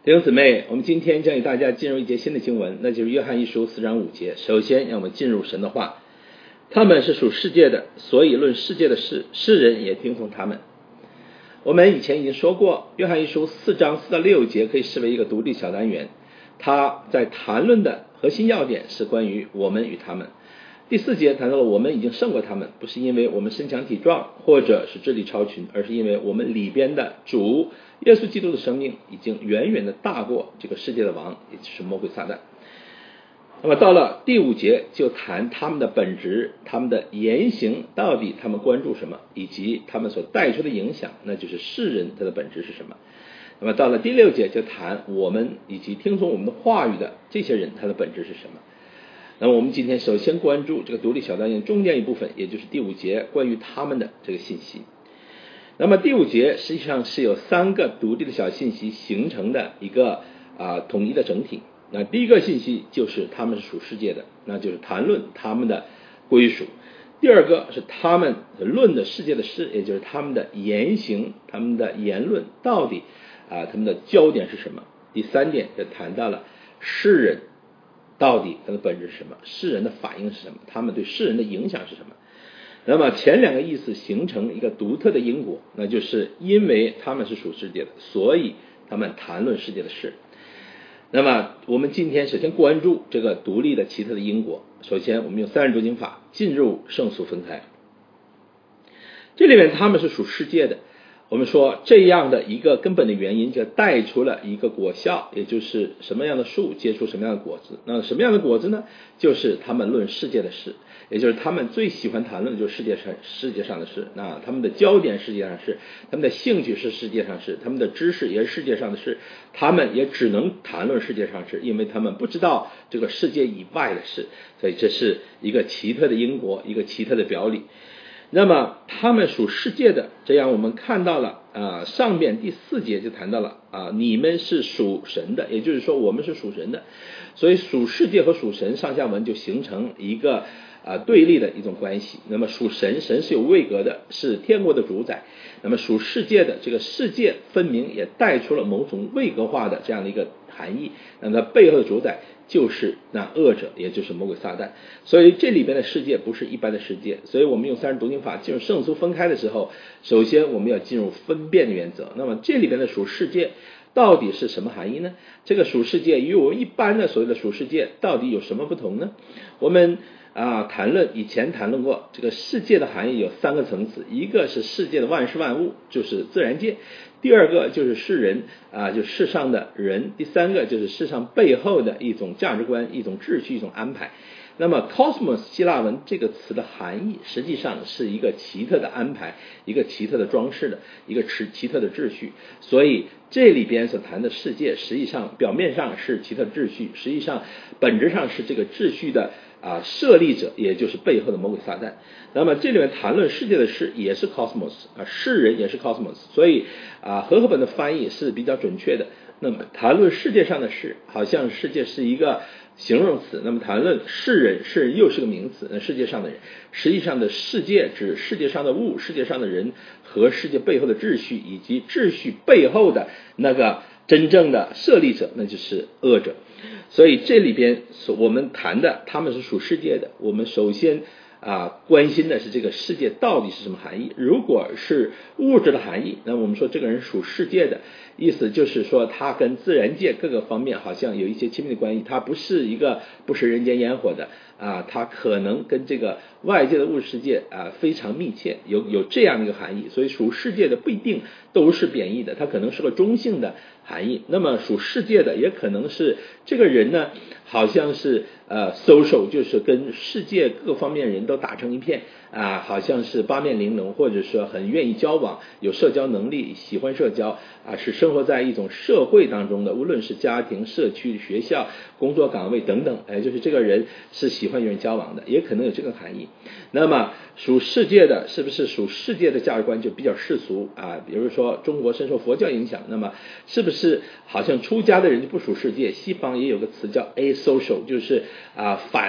弟兄姊妹，我们今天将与大家进入一节新的经文，那就是约翰一书4章5节。首先让我们进入神的话，他们是属世界的，所以论世界的事，世人也听从他们。我们以前已经说过，约翰一书4章4到6节可以视为一个独立小单元，它在谈论的核心要点是关于我们与他们。第4节谈到了我们已经胜过他们，不是因为我们身强体壮或者是智力超群，而是因为我们里边的主耶稣基督的生命已经远远的大过这个世界的王，也就是魔鬼撒旦。那么到了第5节就谈他们的本质，他们的言行到底他们关注什么，以及他们所带出的影响，那就是世人他的本质是什么。那么到了第6节就谈我们以及听从我们的话语的这些人他的本质是什么。那么我们今天首先关注这个独立小单元中间一部分，也就是第5节关于他们的这个信息。那么第5节实际上是由3个独立的小信息形成的一个统一的整体。那第一个信息就是他们是属世界的，那就是谈论他们的归属。第二个是他们论的世界的事，也就是他们的言行，他们的言论到底他们的焦点是什么。第3点就谈到了世人到底它的本质是什么，世人的反应是什么，他们对世人的影响是什么。那么前2个意思形成一个独特的因果，那就是因为他们是属世界的，所以他们谈论世界的事。那么我们今天首先关注这个独立的奇特的因果。首先我们用3人读经法进入圣俗分开。这里面他们是属世界的，我们说这样的一个根本的原因就带出了一个果效，也就是什么样的树结出什么样的果子。那什么样的果子呢？就是他们论世界的事，也就是他们最喜欢谈论的就是世界上的事。那他们的焦点世界上是，他们的兴趣是世界上事，他们的知识也是世界上的事，他们也只能谈论世界上事，因为他们不知道这个世界以外的事。所以这是一个奇特的因果，一个奇特的表里。那么他们属世界的，这样我们看到了上面第4节就谈到了你们是属神的，也就是说我们是属神的。所以属世界和属神上下文就形成一个对立的一种关系。那么属神，神是有位格的，是天国的主宰。那么属世界的，这个世界分明也带出了某种位格化的这样的一个含义。那么它背后的主宰就是那恶者，也就是魔鬼撒旦。所以这里边的世界不是一般的世界。所以我们用3人读经法进入圣俗分开的时候，首先我们要进入分辨的原则。那么这里边的属世界到底是什么含义呢？这个属世界与我们一般的所谓的属世界到底有什么不同呢？我们以前谈论过，这个世界的含义有3个层次。一个是世界的万事万物，就是自然界；第2个就是世人就世上的人；第3个就是世上背后的一种价值观、一种秩序、一种安排。那么 cosmos 希腊文这个词的含义实际上是一个奇特的安排，一个奇特的装饰的，一个奇特的秩序。所以这里边所谈的世界实际上表面上是奇特秩序，实际上本质上是这个秩序的设立者，也就是背后的魔鬼撒旦。那么这里面谈论世界的事也是 cosmos 世人也是 cosmos。所以和合本的翻译是比较准确的。那么谈论世界上的事，好像世界是一个形容词，那么谈论世人又是个名词，那世界上的人，实际上的世界指世界上的物，世界上的人和世界背后的秩序，以及秩序背后的那个真正的设立者，那就是恶者。所以这里边我们谈的他们是属世界的，我们首先关心的是这个世界到底是什么含义。如果是物质的含义，那我们说这个人属世界的意思就是说他跟自然界各个方面好像有一些亲密的关系，他不是人间烟火的他可能跟这个外界的物质世界非常密切，有这样的一个含义。所以属世界的不一定都是贬义的，它可能是个中性的含义。那么属世界的也可能是这个人呢好像是social， 就是跟世界各方面人都打成一片好像是八面玲珑，或者说很愿意交往，有社交能力，喜欢社交是生活在一种社会当中的，无论是家庭、社区、学校、工作岗位等等，就是这个人是喜欢与人交往的，也可能有这个含义。那么属世界的是不是属世界的价值观就比较世俗比如说中国深受佛教影响，那么是不是好像出家的人就不属世界？西方也有个词叫 asocial， 就是反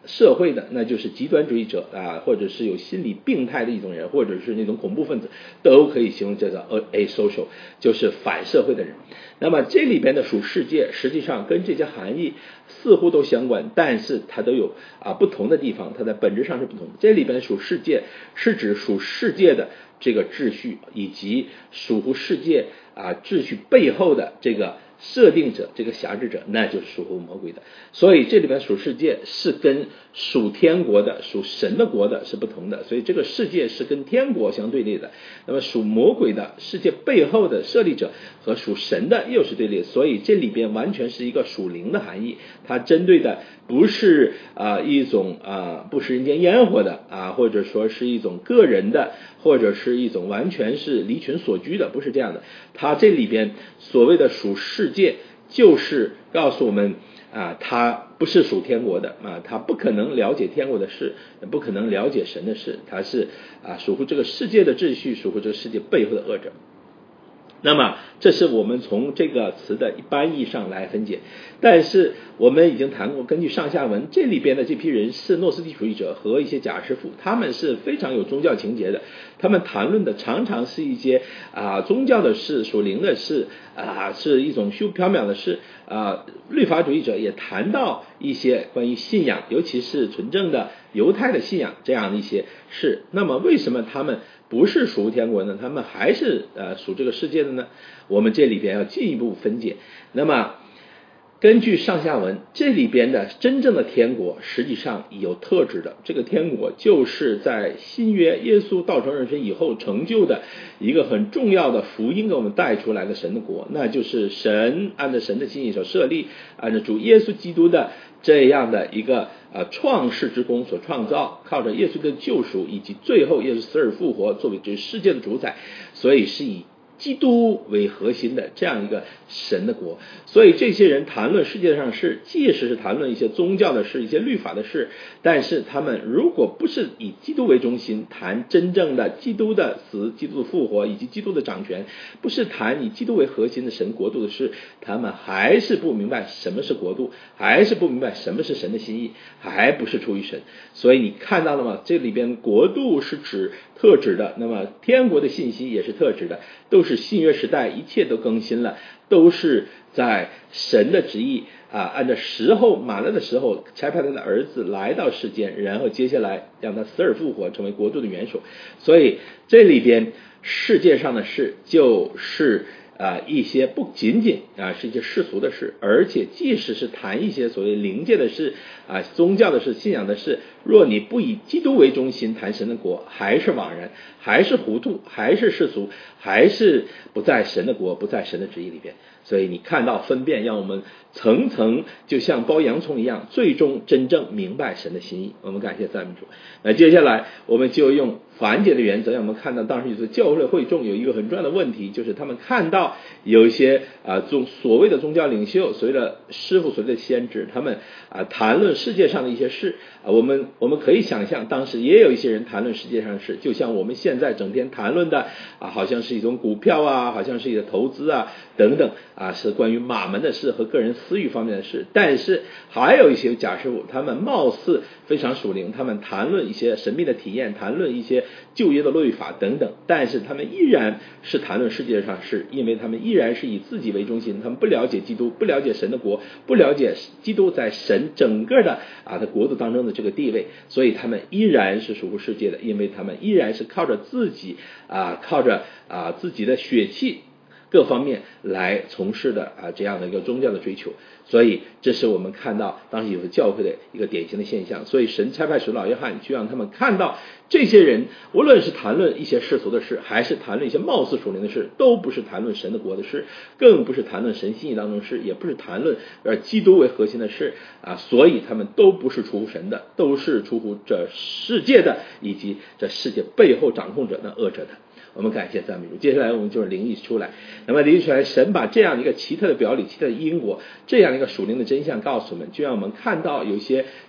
社会的，那就是极端主义者啊，或者是有心理病态的一种人，或者是那种恐怖分子，都可以形容这个 asocial， 就是反社会的人。那么这里边的属世界实际上跟这些含义似乎都相关，但是它都有不同的地方，它在本质上是不同的。这里边属世界是指属世界的这个秩序，以及属乎世界秩序背后的这个设定者，这个辖制者，那就是属乎魔鬼的。所以这里边属世界是跟属天国的、属神的国的是不同的，所以这个世界是跟天国相对立的。那么属魔鬼的世界背后的设立者和属神的又是对立，所以这里边完全是一个属灵的含义，它针对的不是一种不食人间烟火的或者说是一种个人的，或者是一种完全是离群所居的，不是这样的。它这里边所谓的属世界，就是告诉我们他不是属天国的他不可能了解天国的事，不可能了解神的事，他是属乎这个世界的秩序，属乎这个世界背后的恶者。那么这是我们从这个词的一般意义上来分解，但是我们已经谈过，根据上下文，这里边的这批人是诺斯底主义者和一些假师傅，他们是非常有宗教情节的，他们谈论的常常是一些宗教的事，属灵的事是一种虚无缥缈的事律法主义者也谈到一些关于信仰，尤其是纯正的犹太的信仰这样的一些事。那么为什么他们不是属天国呢？他们还是属这个世界的呢？我们这里边要进一步分解。那么根据上下文，这里边的真正的天国实际上有特质的，这个天国就是在新约耶稣道成肉身以后成就的一个很重要的福音给我们带出来的神的国，那就是神按照神的心意所设立，按照主耶稣基督的这样的一个创世之功所创造，靠着耶稣的救赎以及最后耶稣死而复活作为这世界的主宰，所以是以基督为核心的这样一个神的国。所以这些人谈论世界上事，即使是谈论一些宗教的事，一些律法的事，但是他们如果不是以基督为中心，谈真正的基督的死、基督的复活以及基督的掌权，不是谈以基督为核心的神国度的事，他们还是不明白什么是国度，还是不明白什么是神的心意，还不是出于神。所以你看到了吗？这里边国度是指特指的，那么天国的信息也是特指的，都是新约时代一切都更新了，都是在神的旨意按照时候满了的时候差派他的儿子来到世间，然后接下来让他死而复活，成为国度的元首。所以这里边世界上的事就是一些不仅仅是一些世俗的事，而且即使是谈一些所谓灵界的事宗教的事、信仰的事，若你不以基督为中心谈神的国，还是枉然，还是糊涂，还是世俗，还是不在神的国，不在神的旨意里边。所以你看到分辨，让我们层层就像剥洋葱一样，最终真正明白神的心意。我们感谢赞美主。那接下来我们就用反解的原则，让我们看到当时就是教会会众有一个很重要的问题，就是他们看到有一些所谓的宗教领袖，所谓的师傅，所谓的先知，他们谈论世界上的一些事我们可以想象，当时也有一些人谈论世界上的事，就像我们现在整天谈论的好像是一种股票好像是一个投资等等是关于马门的事和个人私欲方面的事。但是还有一些假师傅，他们貌似非常属灵，他们谈论一些神秘的体验，谈论一些旧约的律法等等，但是他们依然是谈论世界上事，因为他们依然是以自己为中心，他们不了解基督，不了解神的国，不了解基督在神整个的的国度当中的这个地位，所以他们依然是属乎世界的，因为他们依然是靠着自己靠着自己的血气各方面来从事的这样的一个宗教的追求。所以这是我们看到当时有教会的一个典型的现象。所以神差派使徒老约翰去让他们看到，这些人无论是谈论一些世俗的事，还是谈论一些貌似属灵的事，都不是谈论神的国的事，更不是谈论神心意当中的事，也不是谈论基督为核心的事所以他们都不是出乎神的，都是出乎这世界的，以及这世界背后掌控者的恶者的。我们感谢赞美主。接下来我们就是灵意出来，那么灵意出来，神把这样的一个奇特的表里、奇特的因果，这样一个属灵的真相告诉我们，就让我们看到有些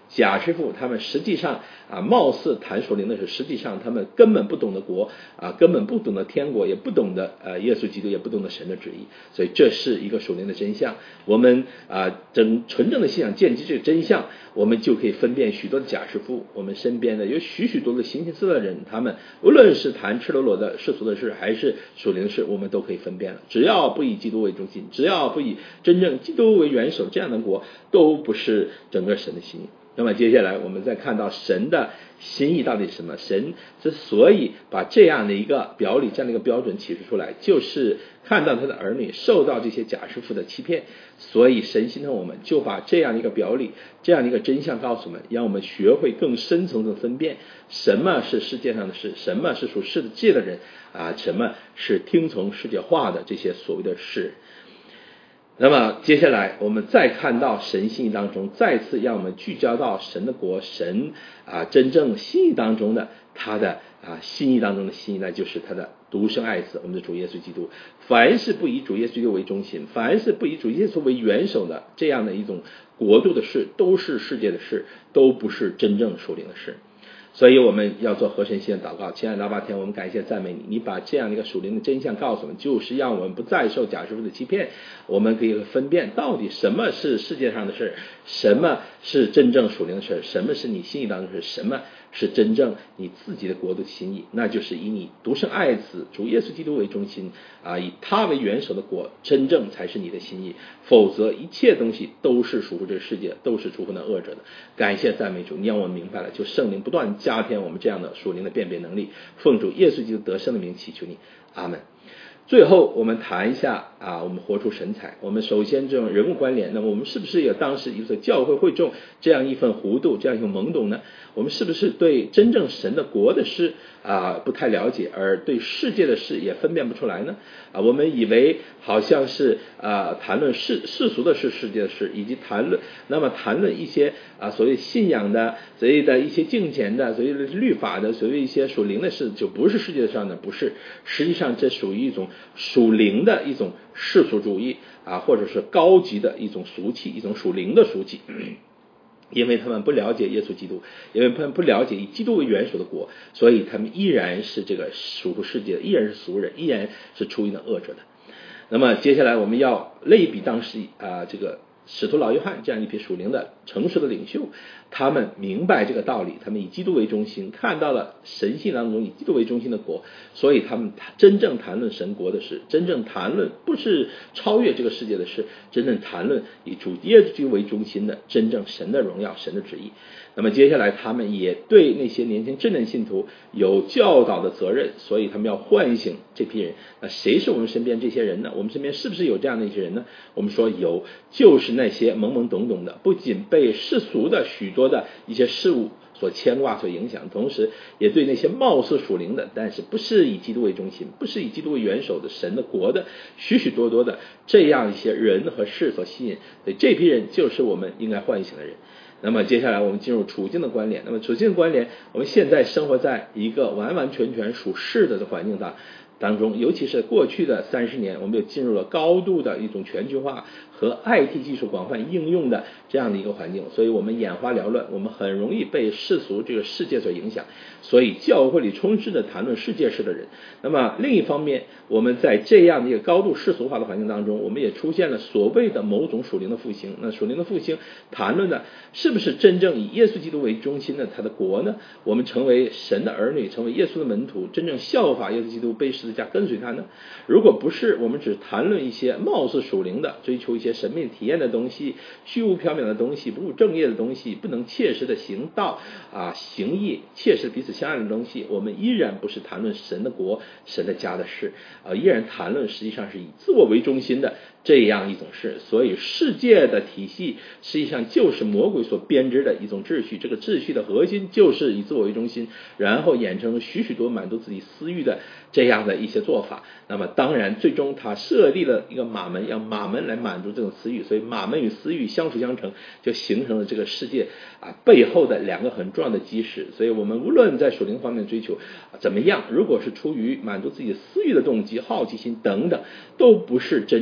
假师傅他们实际上貌似谈属灵的时候，实际上他们根本不懂得国根本不懂得天国，也不懂得耶稣基督，也不懂得神的旨意。所以这是一个属灵的真相。我们纯正的信仰建基这个真相，我们就可以分辨许多的假师傅。我们身边的有许多的形形色色的人，他们无论是谈赤裸裸的世俗的事，还是属灵的事，我们都可以分辨了。只要不以基督为中心，只要不以真正基督为元首，这样的国都不是整个神的心意。那么接下来我们再看到神的心意到底是什么？神之所以把这样的一个表里，这样的一个标准启示出来，就是看到他的儿女受到这些假师傅的欺骗，所以神心疼我们，就把这样的一个表里，这样的一个真相告诉我们，让我们学会更深层次的分辨什么是世界上的事，什么是属世界的人什么是听从世界话的这些所谓的事。那么接下来我们再看到神心意当中，再次让我们聚焦到神的国，神真正心意当中的他的心意当中的心意，那就是他的独生爱子，我们的主耶稣基督。凡是不以主耶稣基督为中心，凡是不以主耶稣为元首的这样的一种国度的事，都是世界的事，都不是真正属灵的事。所以我们要做合神心的祷告。亲爱的阿爸天，我们感谢赞美你，你把这样的一个属灵的真相告诉我们，就是让我们不再受假师傅的欺骗，我们可以分辨到底什么是世界上的事，什么是真正属灵的事，什么是你心意当中的事，什么是真正你自己的国度的心意，那就是以你独生爱子主耶稣基督为中心以他为元首的国，真正才是你的心意。否则一切东西都是属乎这个世界，都是出乎那恶者的。感谢赞美主，你让我们明白了，就圣灵不断加添我们这样的属灵的辨别能力。奉主耶稣基督得胜的名祈求你，阿们。最后我们谈一下我们活出神采。我们首先这种人物关联，那么我们是不是有当时一所教会会众这样一份糊涂，这样一份懵懂呢？我们是不是对真正神的国的事不太了解，而对世界的事也分辨不出来呢？我们以为好像是谈论世俗的事，世界的事，以及谈论一些所谓信仰的，所谓的一些敬虔的，所谓的律法的，所谓一些属灵的事，就不是世界上的，不是。实际上这属于一种属灵的一种世俗主义或者是高级的一种俗气，一种属灵的俗气。因为他们不了解耶稣基督，因为他们不了解以基督为元首的国，所以他们依然是这个属乎世界的，依然是俗人，依然是出于那恶者的。那么接下来我们要类比当时这个使徒老约翰这样一批属灵的成熟的领袖，他们明白这个道理，他们以基督为中心，看到了神性当中以基督为中心的国，所以他们真正谈论神国的事，真正谈论不是超越这个世界的事，真正谈论以主耶稣基督为中心的真正神的荣耀，神的旨意。那么接下来他们也对那些年轻真正信徒有教导的责任，所以他们要唤醒这批人。那谁是我们身边这些人呢？我们身边是不是有这样的一些人呢？我们说有，就是那些懵懵懂懂的，不仅被世俗的许多的一些事物所牵挂所影响，同时也对那些貌似属灵的，但是不是以基督为中心，不是以基督为元首的神的国的许许多多的这样一些人和事所吸引。所以这批人就是我们应该唤醒的人。那么接下来我们进入处境的关联。那么处境的关联，我们现在生活在一个完完全全属世的环境当中，尤其是过去的30年，我们又进入了高度的一种全球化和 IT 技术广泛应用的这样的一个环境，所以我们眼花缭乱，我们很容易被世俗这个世界所影响，所以教会里充斥着谈论世界事的人。那么另一方面，我们在这样的一个高度世俗化的环境当中，我们也出现了所谓的某种属灵的复兴。那属灵的复兴谈论的是不是真正以耶稣基督为中心的他的国呢？我们成为神的儿女，成为耶稣的门徒，真正效法耶稣基督，背十字架跟随他呢？如果不是，我们只谈论一些貌似属灵的，追求一些神秘体验的东西，虚无缥缈的东西，不务正业的东西，不能切实的行道行义，切实彼此相爱的东西，我们依然不是谈论神的国，神的家的事依然谈论实际上是以自我为中心的这样一种事。所以世界的体系实际上就是魔鬼所编织的一种秩序，这个秩序的核心就是以自我为中心，然后衍生许许多满足自己私欲的这样的一些做法。那么当然最终他设立了一个马门，让马门来满足这种私欲，所以马门与私欲相辅相成，就形成了这个世界背后的两个很重要的基石。所以我们无论在属灵方面追求怎么样，如果是出于满足自己私欲的动机、好奇心等等，都不是真正的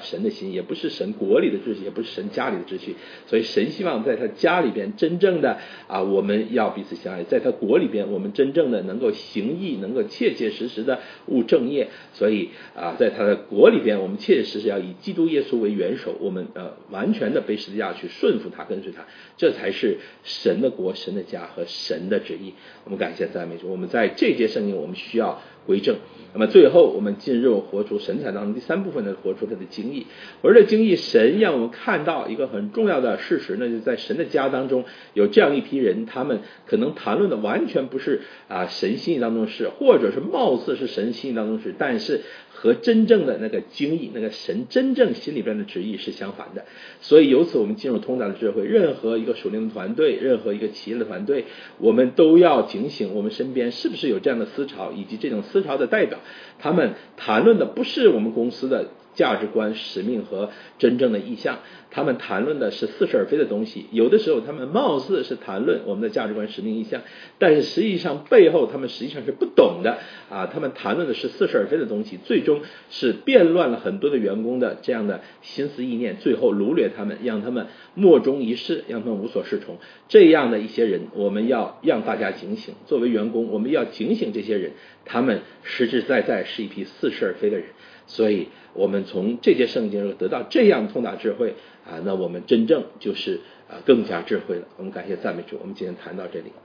神的心，也不是神国里的秩序，也不是神家里的秩序。所以神希望在他家里边真正的我们要彼此相爱，在他国里边我们真正的能够行义，能够切切实实的务正业。所以在他的国里边我们切切实实要以基督耶稣为元首，我们完全的背十字架去顺服他，跟随他，这才是神的国、神的家和神的旨意。我们感谢赞美主，我们在这节圣经我们需要归正。那么最后我们进入活出神采当中第3部分的活出他的经义。而这经义，神让我们看到一个很重要的事实，那就是在神的家当中有这样一批人，他们可能谈论的完全不是神心意当中是，或者是貌似是神心意当中是，但是和真正的那个经义，那个神真正心里边的旨意是相反的。所以由此我们进入通达的智慧，任何一个属灵的团队，任何一个企业的团队，我们都要警醒我们身边是不是有这样的思潮，以及这种思潮的代表，他们谈论的不是我们公司的价值观、使命和真正的意向，他们谈论的是似是而非的东西。有的时候他们貌似是谈论我们的价值观、使命、意向，但是实际上背后他们实际上是不懂的他们谈论的是似是而非的东西，最终是变乱了很多的员工的这样的心思意念，最后掳掠他们，让他们莫衷一是，让他们无所适从。这样的一些人，我们要让大家警醒。作为员工，我们要警醒这些人，他们实实在在是一批似是而非的人。所以我们从这节圣经得到这样通达智慧那我们真正就是更加智慧了。我们感谢赞美主，我们今天谈到这里。